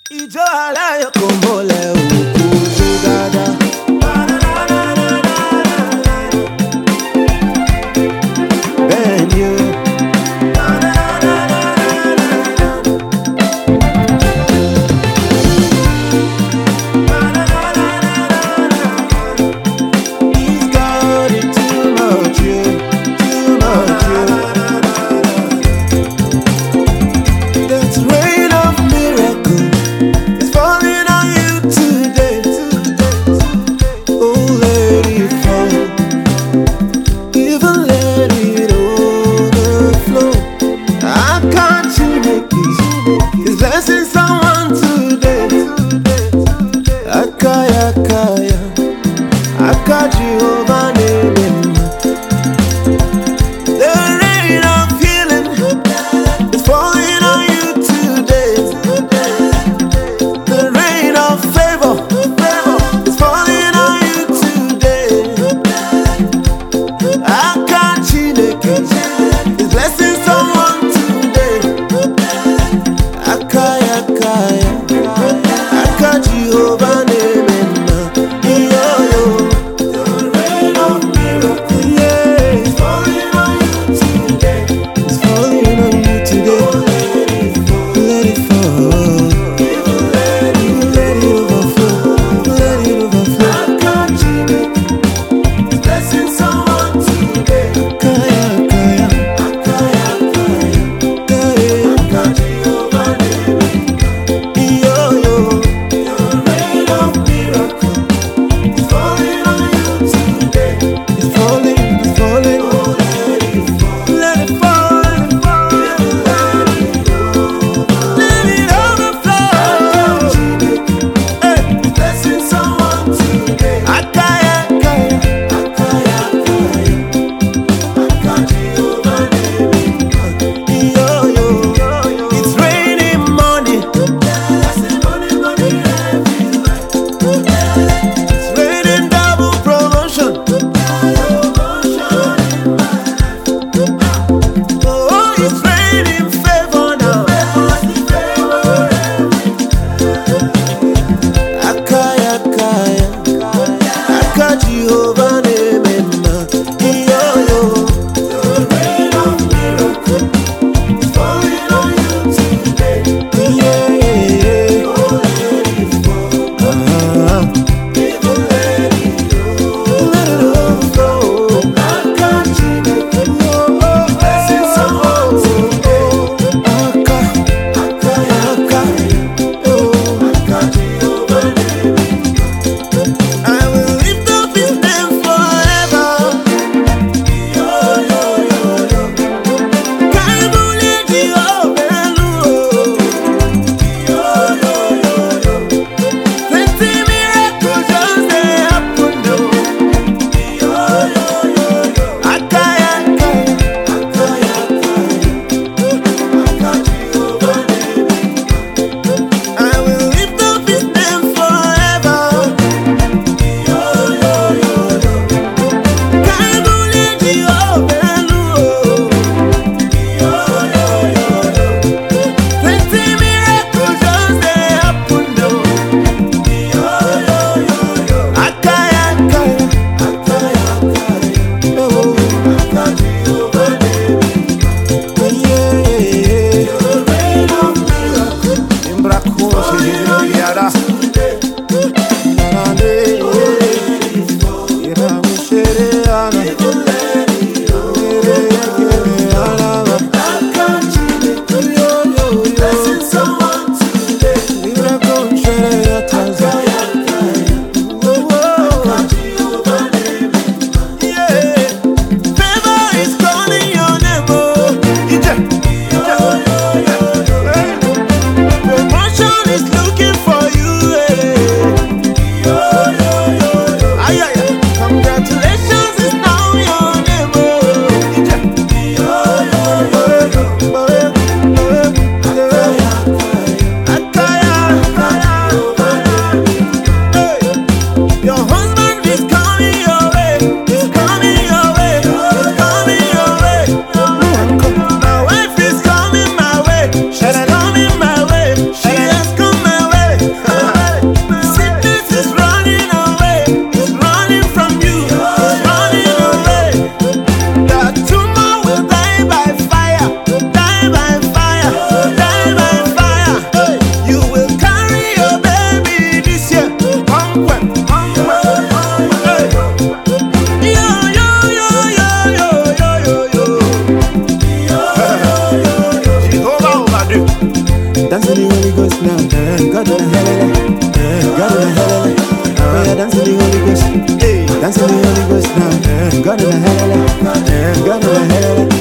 Ijó aláyọ̀ kò mọ̀lẹ́ òkú jó dáadáa. Bẹ́ẹ̀ ni o. He's got it too much, too much, That's rain of miracle. It's falling on you today. Oh, let it fall. Even let it overflow. How can't you make it? It's blessing someone today. Akaya, Akaya, Aka Jehovah name him. The rain of healing is falling on you today. The rain of favor is falling on you today. Aka Chineke is blessing someone today. Akaya, Akaya, Aka Jehovah name him. Yo, yo. The rain of miracle, yeah, it's falling on you today. It's falling on you today. Let it fall. Let it overflow. Let it overflow. Aka Chineke is blessing someone today. Akaya, Akaya, Akaya, Akaya, Aka Jehovah name. helele, God in the helele. Oh yeah, dance in the Holy Ghost, hey, dance in the Holy Ghost now. God in the helele, God in the helele.